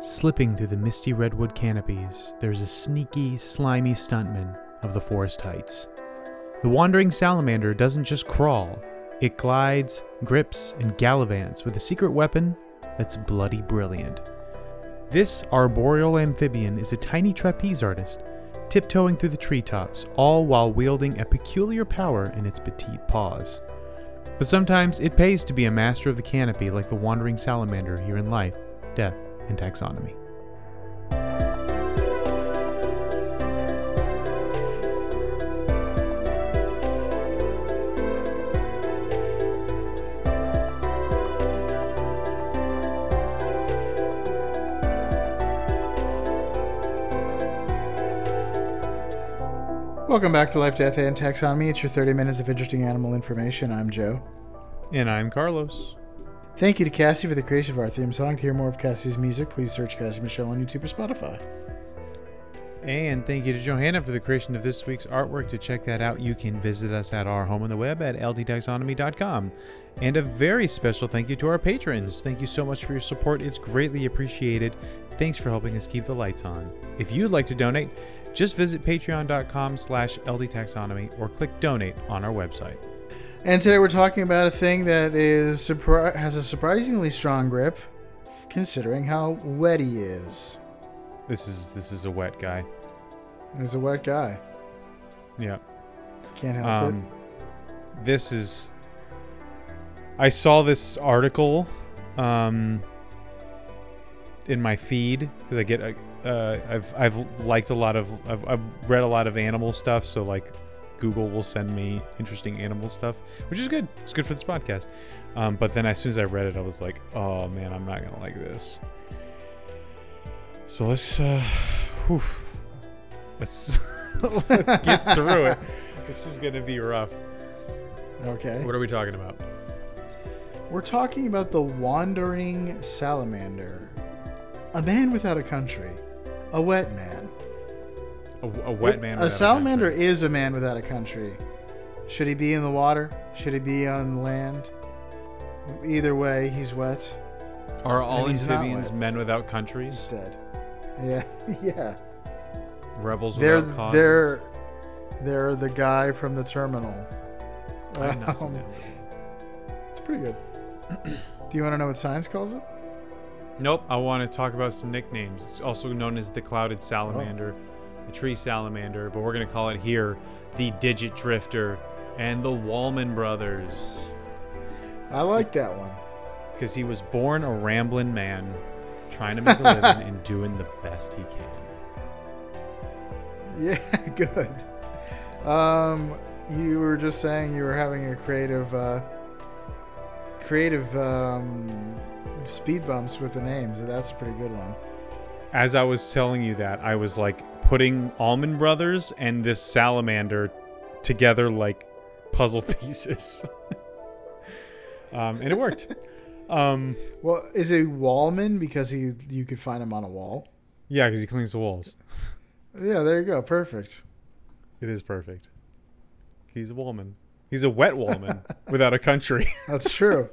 Slipping through the misty redwood canopies, there's a sneaky, slimy stuntman of the forest heights. The wandering salamander doesn't just crawl, it glides, grips, and gallivants with a secret weapon that's bloody brilliant. This arboreal amphibian is a tiny trapeze artist, tiptoeing through the treetops, all while wielding a peculiar power in its petite paws. But sometimes it pays to be a master of the canopy like the wandering salamander here in Life, Death, and Taxonomy. Welcome back to Life, Death, and Taxonomy. It's your 30 minutes of interesting animal information. I'm Joe. And I'm Carlos. Thank you to Cassie for the creation of our theme song. To hear more of Cassie's music, please search Cassie Michelle on YouTube or Spotify. And thank you to Johanna for the creation of this week's artwork. To check that out, you can visit us at our home on the web at ldtaxonomy.com. And a very special thank you to our patrons. Thank you so much for your support. It's greatly appreciated. Thanks for helping us keep the lights on. If you'd like to donate, just visit patreon.com/ldtaxonomy or click donate on our website. And today we're talking about a thing that has a surprisingly strong grip, considering how wet he is. This is a wet guy. He's a wet guy. Yeah. Can't help it. I saw this article in my feed because I get I've liked I've read a lot of animal stuff, so like Google will send me interesting animal stuff, which is good. It's good for this podcast. But then as soon as I read it, I was like, oh man, I'm not gonna like this. So let's let's get through it. This is gonna be rough. Okay. What are we talking about? We're talking about the wandering salamander. A man without a country. A wet man. A wet man. A salamander is a man without a country. Should he be in the water? Should he be on land? Either way, he's wet. Are all amphibians men without countries? He's dead. Yeah, yeah. Rebels without causes. They're the guy from the terminal. I've not seen that. It's pretty good. Do you want to know what science calls it? Nope. I want to talk about some nicknames. It's also known as the clouded salamander, the tree salamander, but we're going to call it here the digit drifter and the Wallman brothers. I like that one. Because he was born a rambling man, trying to make a living and doing the best he can. Yeah, good. You were just saying you were having a creative speed bumps with the names. That's a pretty good one. As I was telling you that, I was like putting Allman Brothers and this salamander together like puzzle pieces. And it worked. Well, is it Wallman because you could find him on a wall? Yeah, because he cleans the walls. Yeah, there you go. Perfect. It is perfect. He's a Wallman. He's a wet Wallman without a country. That's true.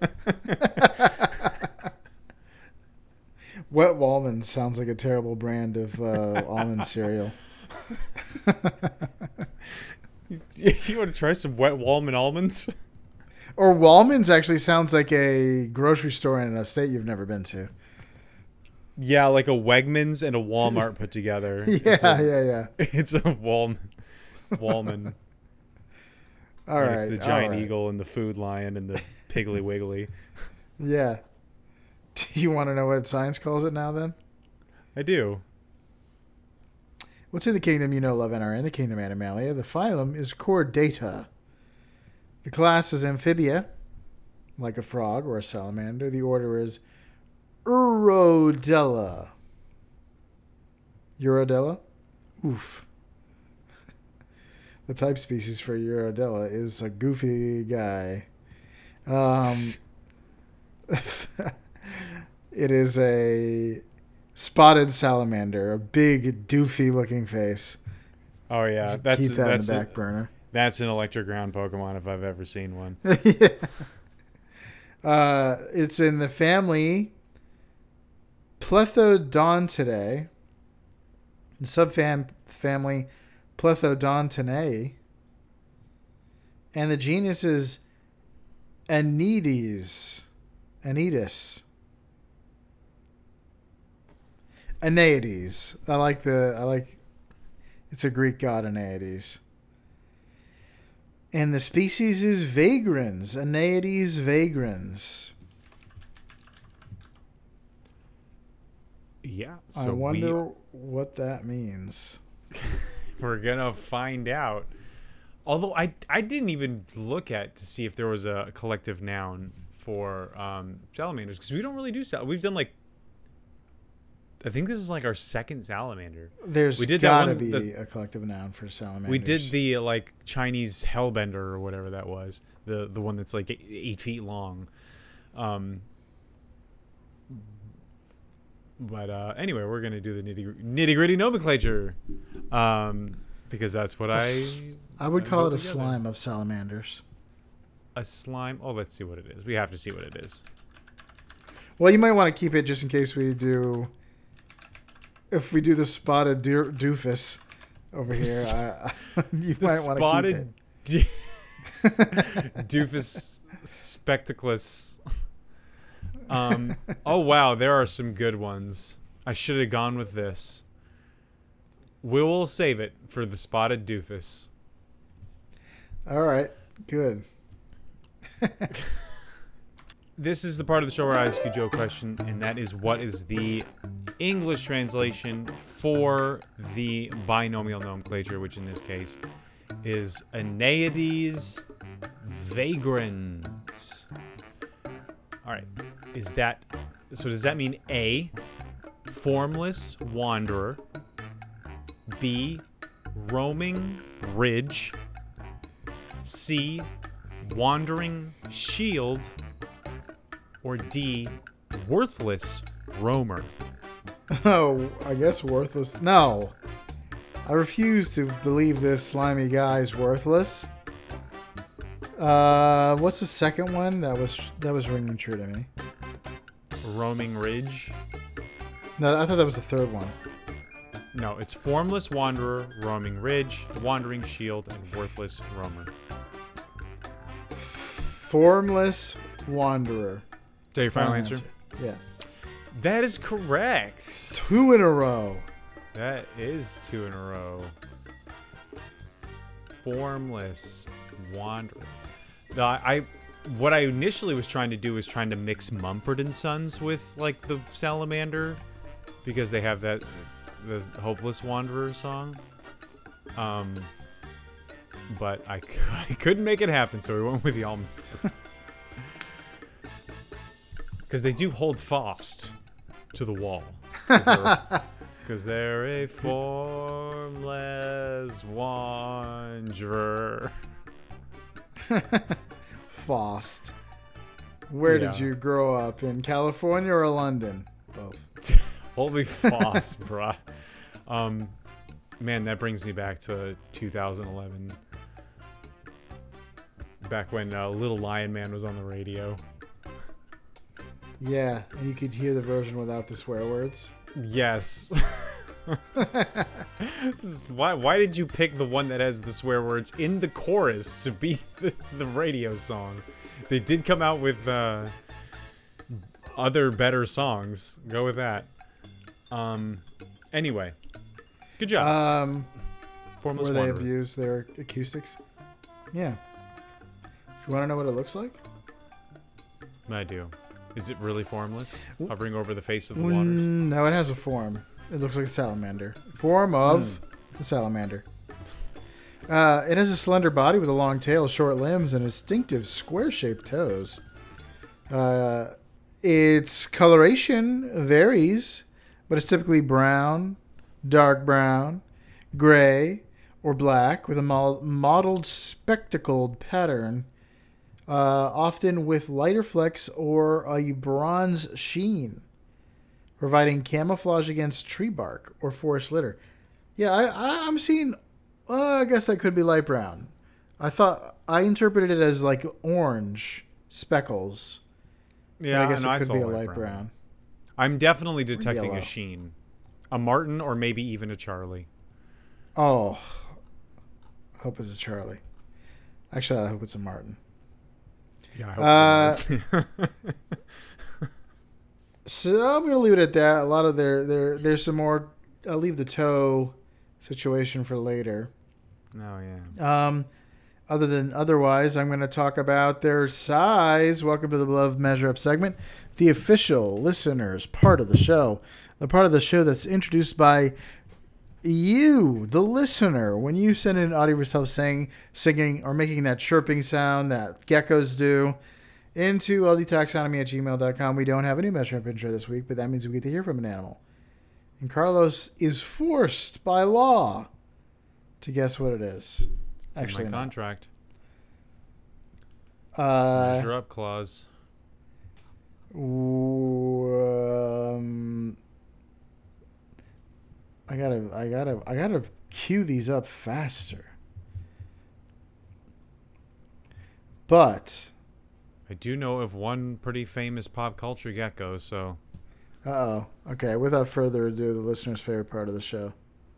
Wet Wallman sounds like a terrible brand of almond cereal. You want to try some wet Wallman almonds? Or Wallman's actually sounds like a grocery store in a state you've never been to. Yeah, like a Wegmans and a Walmart put together. Yeah. It's a Wallman. All right. It's the giant eagle and the food lion and the Piggly Wiggly. Yeah. Do you want to know what science calls it now then? I do. What's in the kingdom you know, love, and are in the kingdom Animalia? The phylum is Chordata. The class is Amphibia, like a frog or a salamander. The order is Urodela. Urodela? Oof. The type species for Urodela is a goofy guy. It is a spotted salamander, a big, doofy-looking face. Oh, yeah. Keep that in the back burner. That's an electric ground Pokemon if I've ever seen one. It's in the family Plethodontidae, the subfamily Plethodontidae, and the genus is Anetes. Anetes. Aeneades. I like it's a Greek god, Aeneades. And the species is vagrans. Aeneades vagrans. Yeah. So I wonder what that means. We're gonna find out. Although I didn't even look at to see if there was a collective noun for salamanders, because we don't really do we've done like, I think this is like our second salamander. There's gotta be a collective noun for salamanders. We did the like Chinese hellbender or whatever that was, the one that's like 8 feet long. But anyway, we're gonna do the nitty gritty nomenclature, because that's what I would call it a slime of salamanders. A slime. Oh, let's see what it is. We have to see what it is. Well, you might want to keep it just in case we do. If we do the spotted doofus over here, you might want to keep it. Doofus spectaclus. Oh wow, there are some good ones. I should have gone with this. We will save it for the spotted doofus. All right, good. This is the part of the show where I ask you Joe a question, and that is, what is the English translation for the binomial nomenclature, which in this case is Aeneades vagrans. All right. Does that mean A, formless wanderer, B, roaming ridge, C, wandering shield, or D, worthless roamer? Oh, I guess worthless. No. I refuse to believe this slimy guy is worthless. What's the second one? That was ringing true to me. Roaming ridge? No, I thought that was the third one. No, it's formless wanderer, roaming ridge, wandering shield, and worthless roamer. Formless wanderer. Is that your final answer? Yeah. That is correct. 2 in a row. That is 2 in a row. Formless wanderer. What I initially was trying to do was trying to mix Mumford & Sons with like the salamander, because they have the Hopeless Wanderer song. But I couldn't make it happen, so we went with the Almond. Because they do hold fast to the wall. Because they're a formless wanderer. Fost. Where did you grow up? In California or London? Both. Holy Foss, bruh. Man, that brings me back to 2011. Back when Little Lion Man was on the radio. Yeah, and you could hear the version without the swear words. Yes. Why did you pick the one that has the swear words in the chorus to be the radio song? They did come out with other better songs. Go with that. Anyway, good job. Formless where they Wanderer. abuse their acoustics. Yeah. You want to know what it looks like? I do. Is it really formless? Hovering over the face of the waters? No, it has a form. It looks like a salamander. Form of a salamander. It has a slender body with a long tail, short limbs, and distinctive square-shaped toes. Its coloration varies, but it's typically brown, dark brown, gray, or black with a mottled spectacled pattern, often with lighter flecks or a bronze sheen, providing camouflage against tree bark or forest litter. Yeah, I'm seeing... I guess that could be light brown. I interpreted it as like orange speckles. Yeah, I guess no, it could be a light light brown. I'm definitely detecting yellow. a Sheen, a Martin, or maybe even a Charlie. Oh, I hope it's a Charlie. Actually, I hope it's a Martin. Yeah, I hope it's a Martin. So I'm gonna leave it at that. A lot of there's some more. I'll leave the toe situation for later. Oh yeah. Otherwise, I'm going to talk about their size. Welcome to the Love Measure Up segment, the official listeners part of the show, the part of the show that's introduced by you, the listener, when you send in an audio of yourself singing, or making that chirping sound that geckos do into ldtaxonomy@gmail.com. We don't have any Measure Up intro this week, but that means we get to hear from an animal. And Carlos is forced by law to guess what it is. It's Actually, in my not. contract. It's the measure up clause. I gotta cue these up faster. But I do know of one pretty famous pop culture gecko, so. Okay, without further ado, the listener's favorite part of the show.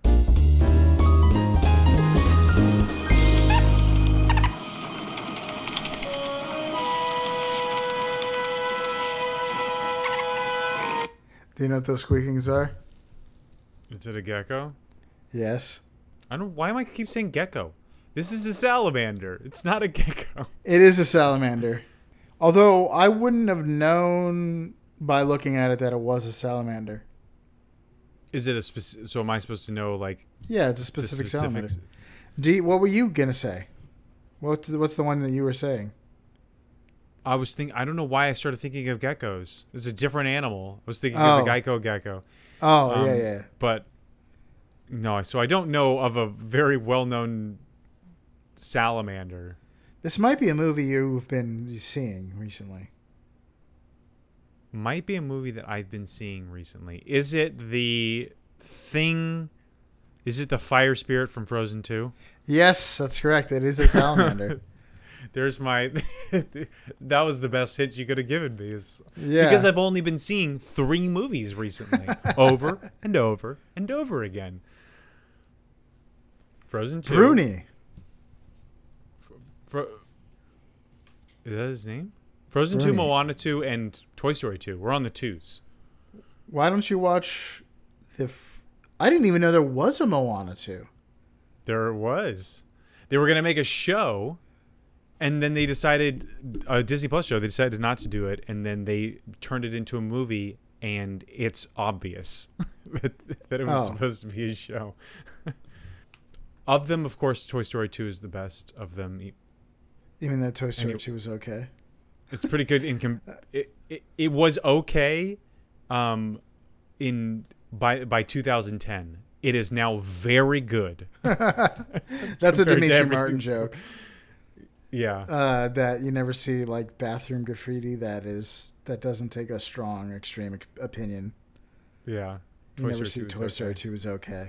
Do you know what those squeakings are? Is it a gecko? Yes. I don't. Why am I keep saying gecko? This is a salamander. It's not a gecko. It is a salamander. Although I wouldn't have known by looking at it that it was a salamander. Is it a specific? So am I supposed to know like? Yeah, it's a specific salamander. What were you gonna say? What's the one that you were saying? I was thinking. I don't know why I started thinking of geckos. It's a different animal. I was thinking of the Geico gecko. Oh, yeah. But no, so I don't know of a very well-known salamander. This might be a movie you've been seeing recently. Might be a movie that I've been seeing recently. Is it the thing? Is it the fire spirit from Frozen 2? Yes, that's correct. It is a salamander. There's my. That was the best hint you could have given me. Yeah. Because I've only been seeing 3 movies recently, over and over and over again. Frozen 2. Bruni. Is that his name? Frozen Bruni. 2, Moana 2, and Toy Story 2. We're on the 2s. Why don't you watch I didn't even know there was a Moana 2. There was. They were going to make a show, and then they decided, a Disney Plus show, they decided not to do it, and then they turned it into a movie, and it's obvious that it was supposed to be a show. Of them, of course, Toy Story 2 is the best of them. Even though Toy Story 2 was okay. It's pretty good. It was okay by 2010. It is now very good. That's a Dimitri Martin joke. Yeah. That you never see like bathroom graffiti that doesn't take a strong extreme opinion. Yeah. You never see Toy Story 2 is okay.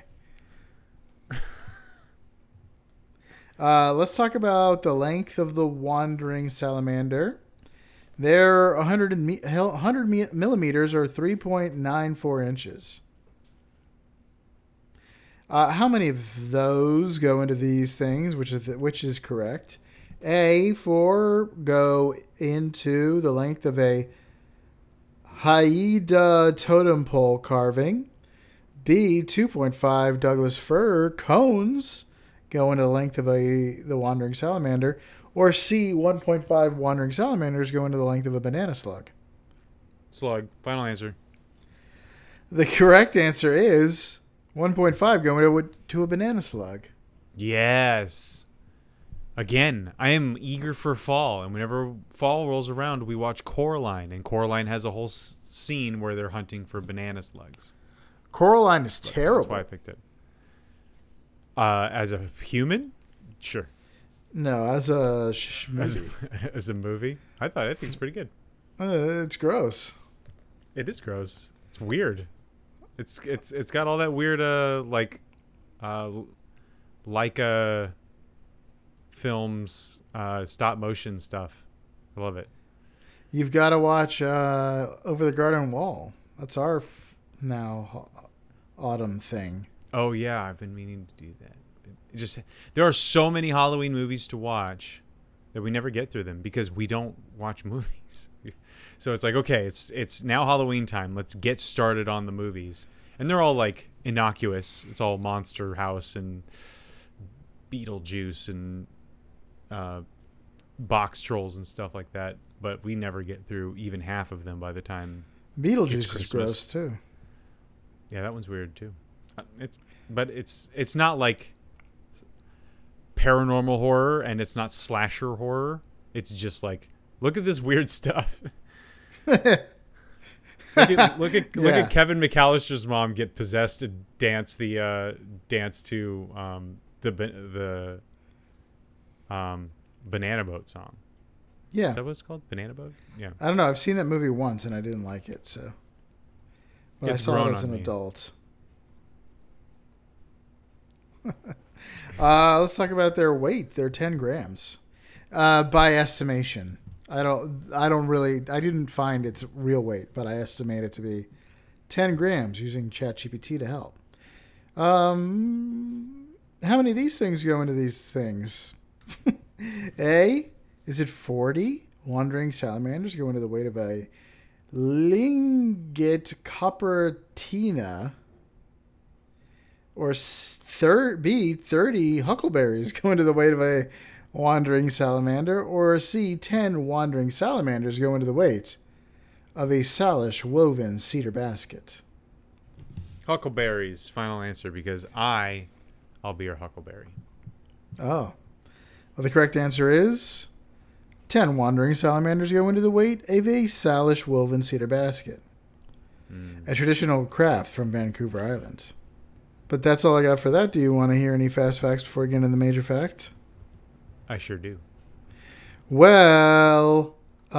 Let's talk about the length of the wandering salamander. They're 100 millimeters or 3.94 inches. How many of those go into these things? Which is correct? A, 4 go into the length of a Haida totem pole carving. B, 2.5 Douglas fir cones go into the length of the wandering salamander. Or C, 1.5 wandering salamanders go into the length of a banana slug. Slug. Final answer. The correct answer is 1.5 going to a banana slug. Yes. Again, I am eager for fall, and whenever fall rolls around, we watch Coraline, and Coraline has a whole scene where they're hunting for banana slugs. Coraline is terrible. That's why I picked it. As a human, sure. No, as a movie. As a movie, I think it's pretty good. It's gross. It is gross. It's weird. It's got all that weird Leica films stop motion stuff. I love it. You've got to watch Over the Garden Wall. That's our autumn thing. Oh yeah, I've been meaning to do that. It just there are so many Halloween movies to watch that we never get through them because we don't watch movies. So it's like, okay, it's now Halloween time. Let's get started on the movies. And they're all like innocuous. It's all Monster House and Beetlejuice and Box Trolls and stuff like that. But we never get through even half of them by the time Beetlejuice is gross too. Yeah, that one's weird too. It's not like paranormal horror and it's not slasher horror. It's just like, look at this weird stuff. Look at Kevin McAllister's mom get possessed to dance the Banana Boat song. Yeah. Is that what it's called? Banana Boat? Yeah. I don't know. I've seen that movie once and I didn't like it, so. But I saw it as an adult. Let's talk about their weight. They're 10 grams. By estimation. I didn't find its real weight, but I estimate it to be 10 grams using ChatGPT to help. How many of these things go into these things? A, is it 40 wandering salamanders go into the weight of a Linget coppertina? Or B, 30 huckleberries go into the weight of a wandering salamander? Or C, 10 wandering salamanders go into the weight of a Salish woven cedar basket? Huckleberries, final answer, because I'll be your huckleberry. Oh. Well, the correct answer is 10 wandering salamanders go into the weight of a Salish woven cedar basket. A traditional craft from Vancouver Island. But that's all I got for that. Do you want to hear any fast facts before we get into the major fact? I sure do. Well,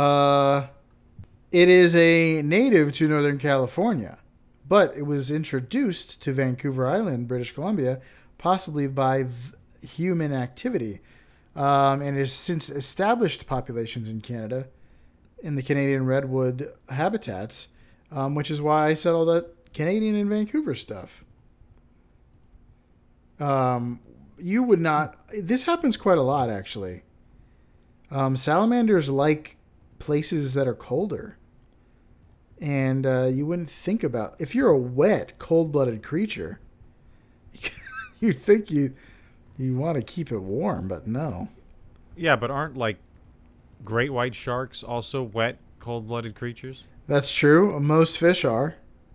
it is a native to Northern California, but it was introduced to Vancouver Island, British Columbia, possibly by human activity, and has since established populations in Canada, in the Canadian redwood habitats, which is why I said all that Canadian and Vancouver stuff. You would not. This happens quite a lot, actually. Salamanders like places that are colder, and you wouldn't think about, if you're a wet, cold-blooded creature, you'd think you want to keep it warm, but no. Yeah, but aren't like great white sharks also wet, cold-blooded creatures? That's true. Most fish are.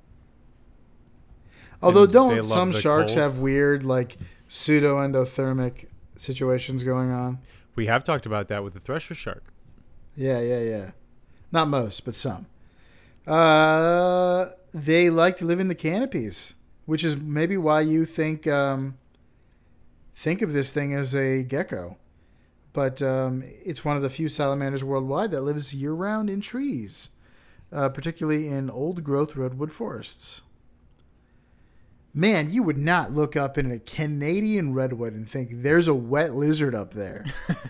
Although don't some sharks have weird like pseudo-endothermic situations going on? We have talked about that with the thresher shark. Yeah. Not most, but some. They like to live in the canopies, which is maybe why you think of this thing as a gecko. But it's one of the few salamanders worldwide that lives year-round in trees, particularly in old-growth redwood forests. Man, you would not look up in a Canadian redwood and think there's a wet lizard up there.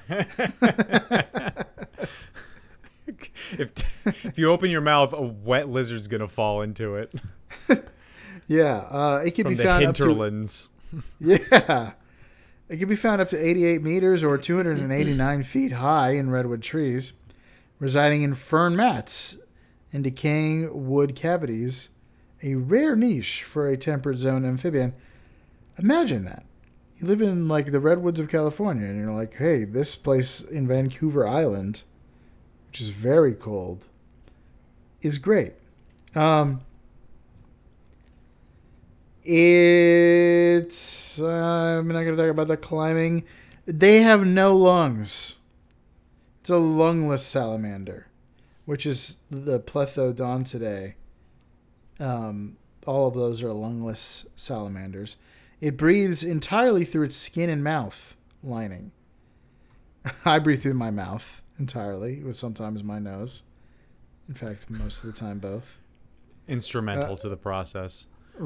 If you open your mouth, a wet lizard's gonna fall into it. Yeah, it can From be the found hinterlands. Yeah, it can be found up to 88 meters or 289 feet high in redwood trees, residing in fern mats and decaying wood cavities. A rare niche for a temperate zone amphibian. Imagine that. You live in like the redwoods of California and you're like, hey, this place in Vancouver Island, which is very cold, is great. It's I'm not going to talk about the climbing. They have no lungs. It's a lungless salamander, which is the Plethodontidae. All of those are lungless salamanders. It breathes entirely through its skin and mouth lining. I breathe through my mouth entirely, with sometimes my nose. In fact, most of the time both. Instrumental to the process.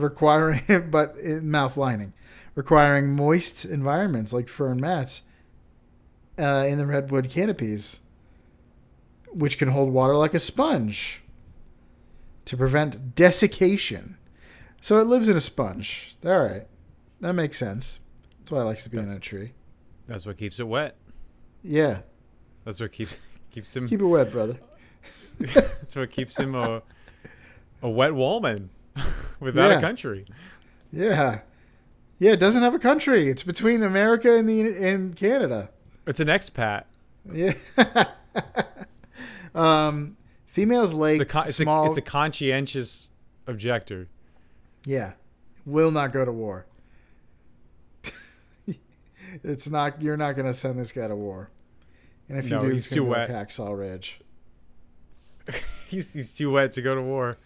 Mouth lining. Requiring moist environments like fern mats in the redwood canopies, which can hold water like a sponge. to prevent desiccation. So it lives in a sponge. All right. That makes sense. That's why it likes to be in a tree. That's what keeps it wet. Yeah. That's what keeps him. Keep it wet, brother. That's what keeps him a wet wallman without a country. Yeah. Yeah, it doesn't have a country. It's between America and Canada. It's an expat. Yeah. Females lay small. It's a conscientious objector. Yeah. Will not go to war. It's not. You're not going to send this guy to war. And if you do, he's too wet. Hacksaw Ridge. he's too wet to go to war.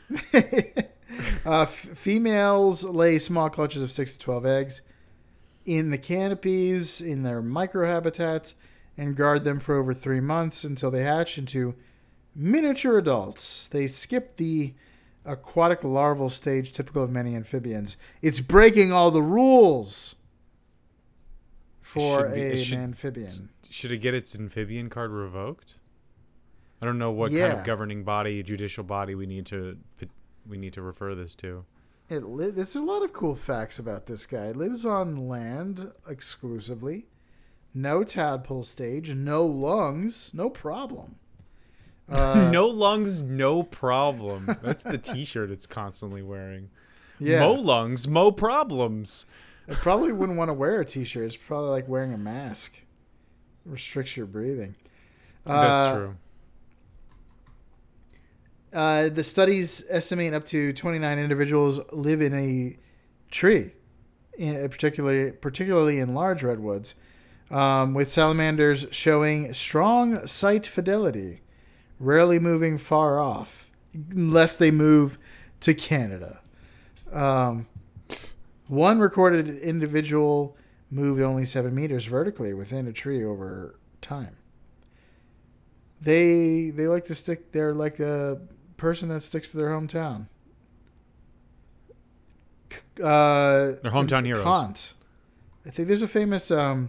Females lay small clutches of 6 to 12 eggs in the canopies, in their microhabitats, and guard them for over 3 months until they hatch into miniature adults. They skip the aquatic larval stage typical of many amphibians. It's breaking all the rules for an amphibian. Should it get its amphibian card revoked? I don't know what kind of governing body, judicial body we need to refer this to. There's a lot of cool facts about this guy. It lives on land exclusively. No tadpole stage. No lungs. No problem. No lungs, no problem. That's the T-shirt it's constantly wearing. Yeah. Mo lungs, mo problems. I probably wouldn't want to wear a T-shirt. It's probably like wearing a mask. It restricts your breathing. That's true. The studies estimate up to 29 individuals live in a tree, particularly in large redwoods, with salamanders showing strong sight fidelity, rarely moving far off, unless they move to Canada. One recorded individual moved only 7 meters vertically within a tree over time. They like to stick. They're like a person that sticks to their hometown. Their hometown heroes. Kant. I think there's a famous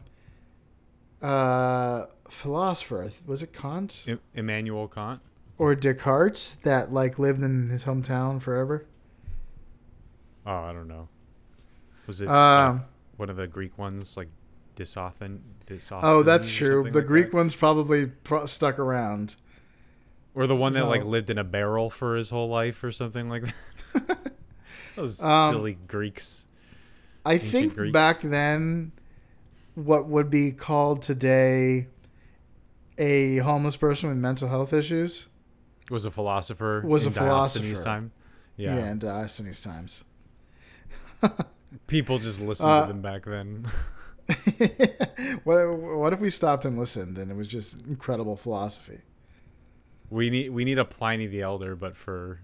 philosopher. Was it Kant? Immanuel Kant? Or Descartes that like lived in his hometown forever? Oh, I don't know. Was it one of the Greek ones, like Dysosthenes? Oh, that's true. The Greek one's probably stuck around. Or the one that like lived in a barrel for his whole life or something like that. Those silly Greeks. I think Greeks. Back then, what would be called today a homeless person with mental health issues was a philosopher. Diogenes' time. Yeah, in Diogenes' times. People just listened to them back then. What if we stopped and listened and it was just incredible philosophy? We need a Pliny the Elder, but for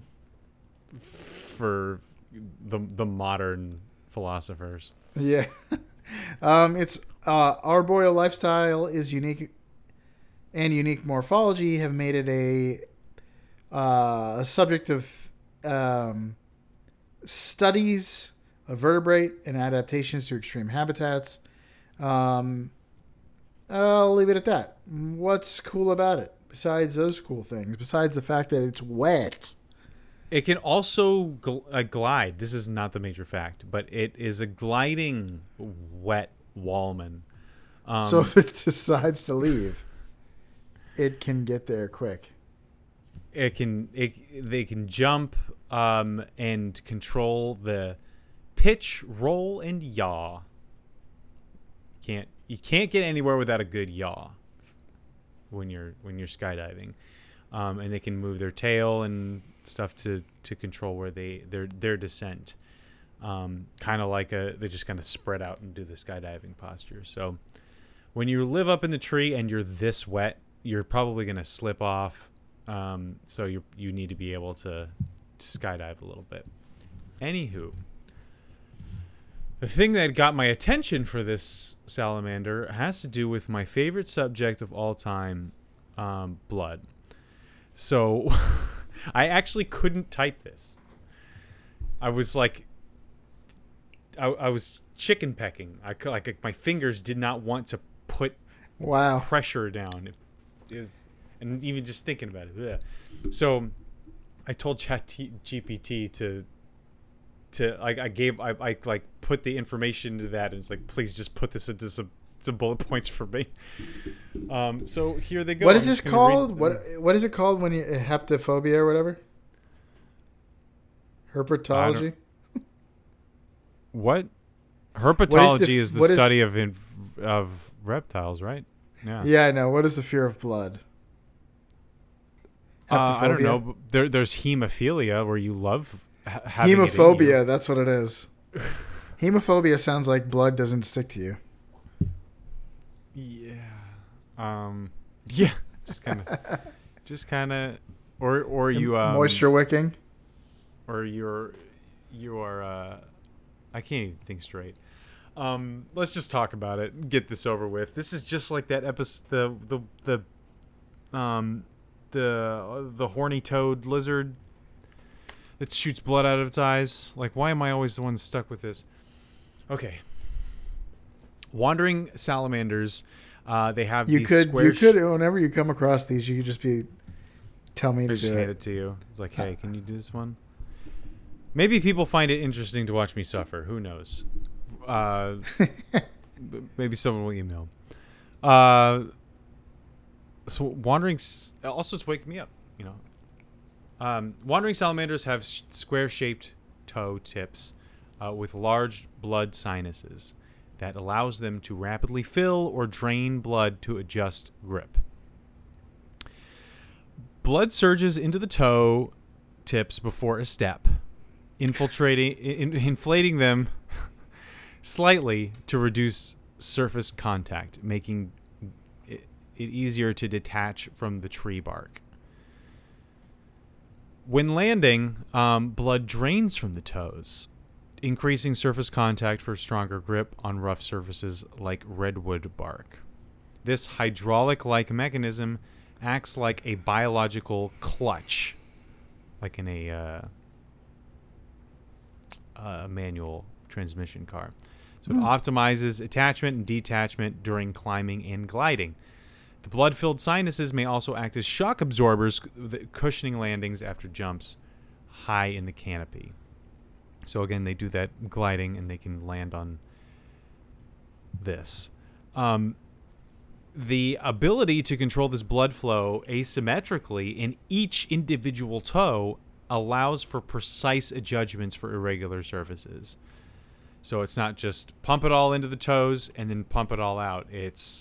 the modern philosophers. Yeah. It's arboreal lifestyle is unique, and unique morphology have made it a subject of studies of vertebrate and adaptations to extreme habitats. I'll leave it at that. What's cool about it besides those cool things? Besides the fact that it's wet. It can also glide. This is not the major fact, but it is a gliding wet wallman. So if it decides to leave, it can get there quick. They can jump and control the pitch, roll, and yaw. You can't get anywhere without a good yaw when you're skydiving. And they can move their tail and stuff to control where their descent. Kind of like they just kind of spread out and do the skydiving posture. So when you live up in the tree and you're this wet, you're probably going to slip off. So you need to be able to skydive a little bit. Anywho, the thing that got my attention for this salamander has to do with my favorite subject of all time, blood. So I actually couldn't type this. I was like, I was chicken pecking. My fingers did not want to put pressure down. And even just thinking about it. Ugh. So I told GPT I like put the information into that, and it's like, please just put this into some bullet points for me. So here they go. What is this called? What is it called when you heptophobia or whatever? Herpetology. What? Herpetology is the study of reptiles, right? Yeah. Yeah, I know. What is the fear of blood? I don't know. There's hemophilia, where you love having hemophobia. That's what it is. Hemophobia sounds like blood doesn't stick to you. Yeah. Yeah. Just kind of, or you moisture wicking, or you are. I can't even think straight. Let's just talk about it and get this over with. This is just like that episode, the horny toad lizard that shoots blood out of its eyes. Like, why am I always the one stuck with this? Okay. Wandering salamanders, they have these square... You could, whenever you come across these, you could just tell me to do it. Hand it to you. It's like, hey, can you do this one? Maybe people find it interesting to watch me suffer. Who knows? Maybe someone will email. So wandering... Also, it's waking me up, you know. Wandering salamanders have square-shaped toe tips with large blood sinuses that allows them to rapidly fill or drain blood to adjust grip. Blood surges into the toe tips before a step, inflating them slightly to reduce surface contact, making it easier to detach from the tree bark. When landing, blood drains from the toes, increasing surface contact for stronger grip on rough surfaces like redwood bark. This hydraulic-like mechanism acts like a biological clutch, like in a manual transmission car. So it optimizes attachment and detachment during climbing and gliding. The blood-filled sinuses may also act as shock absorbers, cushioning landings after jumps high in the canopy. So again, they do that gliding, and they can land on this. The ability to control this blood flow asymmetrically in each individual toe allows for precise adjustments for irregular surfaces. So it's not just pump it all into the toes and then pump it all out. It's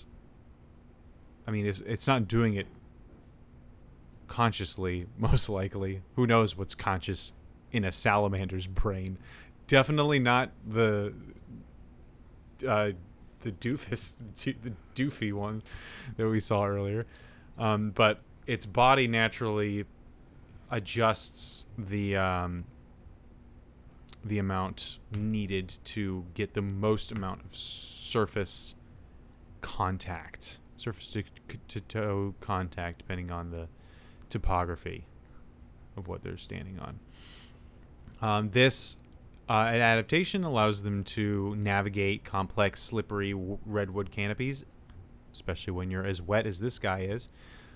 not doing it consciously, most likely. Who knows what's conscious in a salamander's brain? Definitely not the doofus, the doofy one that we saw earlier. But its body naturally adjusts the amount needed to get the most amount of surface to toe contact, depending on the topography of what they're standing on. This adaptation allows them to navigate complex, slippery redwood canopies, especially when you're as wet as this guy is.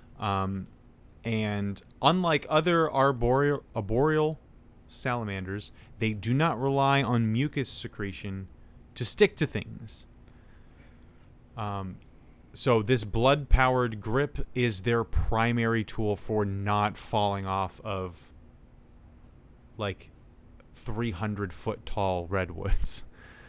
And unlike other arboreal salamanders, they do not rely on mucus secretion to stick to things. So this blood-powered grip is their primary tool for not falling off of, like, 300-foot tall redwoods.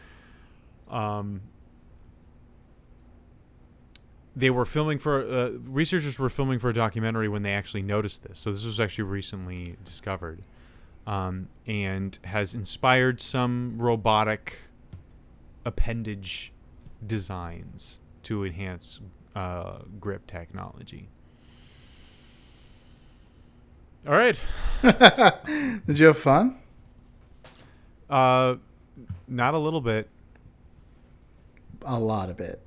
They were filming for researchers were filming for a documentary when they actually noticed this. So this was actually recently discovered, and has inspired some robotic appendage designs to enhance grip technology. All right. Did you have fun? Not a little bit. A lot of it.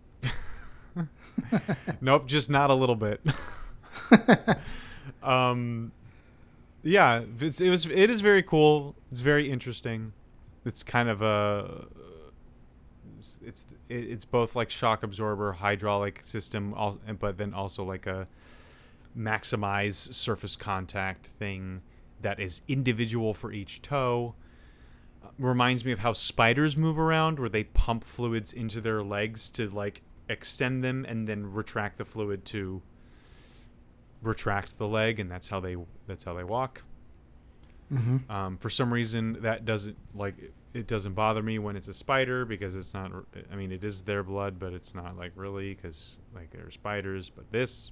Nope, just not a little bit. Yeah, it is very cool. It's very interesting. It's kind of it's both like shock absorber, hydraulic system, but then also like a maximize surface contact thing that is individual for each toe. Reminds me of how spiders move around, where they pump fluids into their legs to like extend them and then retract the fluid to retract the leg, and that's how they walk. For some reason, that doesn't bother me when it's a spider, because it's not. I mean, it is their blood, but it's not like really, because like they're spiders. But this,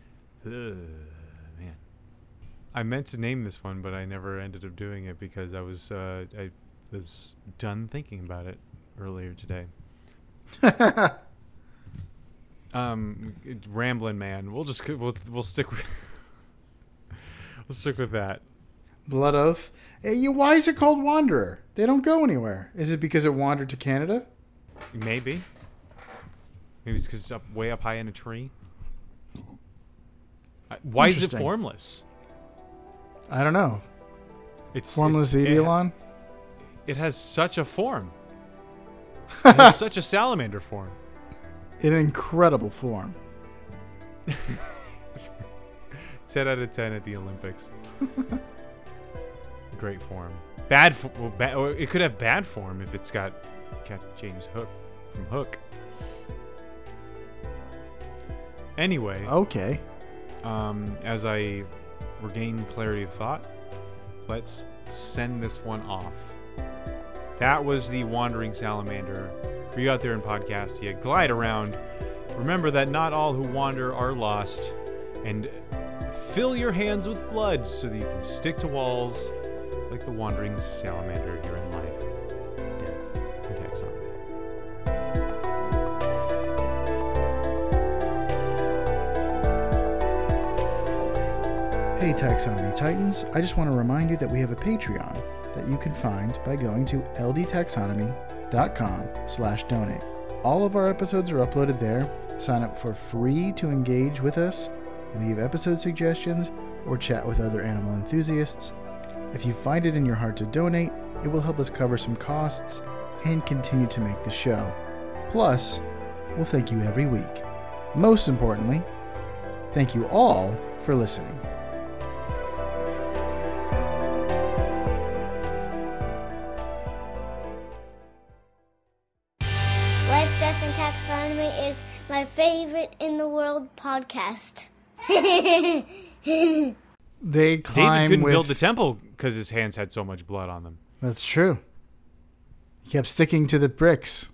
man, I meant to name this one, but I never ended up doing it because I was done thinking about it earlier today. Rambling man. We'll stick with that. Blood Oath. Hey, why is it called Wanderer? They don't go anywhere. Is it because it wandered to Canada? Maybe it's because it's way up high in a tree. Why is it formless? I don't know. It's formless Eidolon? It has such a form. It has such a salamander form. An incredible form. 10 out of 10 at the Olympics. Great form. Bad it could have bad form if it's got James Hook from Hook. Anyway. Okay. As I regain clarity of thought, let's send this one off. That was the Wandering Salamander. For you out there in Podcastia, glide around. Remember that not all who wander are lost. And fill your hands with blood so that you can stick to walls like the Wandering Salamander here in life, death, and taxonomy. Hey Taxonomy Titans, I just want to remind you that we have a Patreon that you can find by going to ldtaxonomy.com/donate. All of our episodes are uploaded there. Sign up for free to engage with us, leave episode suggestions, or chat with other animal enthusiasts. If you find it in your heart to donate, it will help us cover some costs and continue to make the show. Plus, we'll thank you every week. Most importantly, thank you all for listening. Life, Death, and Taxonomy is my favorite in the world podcast. They climb David couldn't build the temple because his hands had so much blood on them. That's true. He kept sticking to the bricks.